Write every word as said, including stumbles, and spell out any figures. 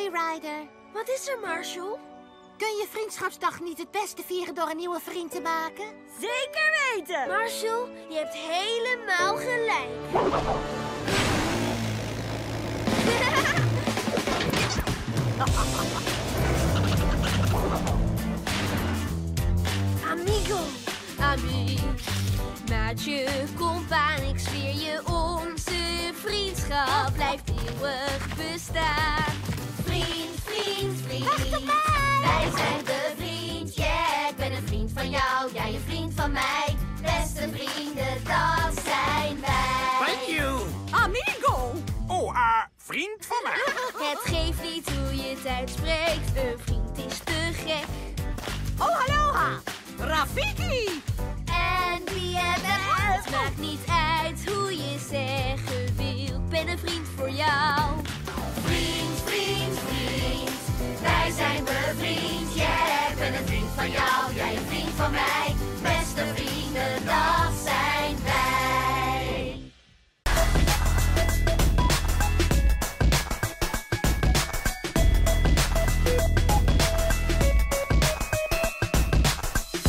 Hoi, Ryder. Wat is er, Marshall? Kun je vriendschapsdag niet het beste vieren door een nieuwe vriend te maken? Zeker weten! Marshall, je hebt helemaal gelijk. Amigo, ami, maatje, compaan, ik zweer je, onze vriendschap blijft eeuwig bestaan. Vriend, vriend, vriend, wacht op mij! Wij zijn bevriend, yeah, ik ben een vriend van jou, jij een vriend van mij. Beste vrienden, dat zijn wij. Thank you. Amigo! Oh, ah, vriend van mij. Het geeft niet hoe je het uitspreekt, een vriend is te gek. Oh, aloha! Rafiki! En wie het het maakt niet uit hoe je zeggen wil. Ik ben een vriend voor jou. Vriend, vriend, vriend. Wij zijn bevriend. Yeah, ik ben een vriend van jou. Jij een vriend van mij.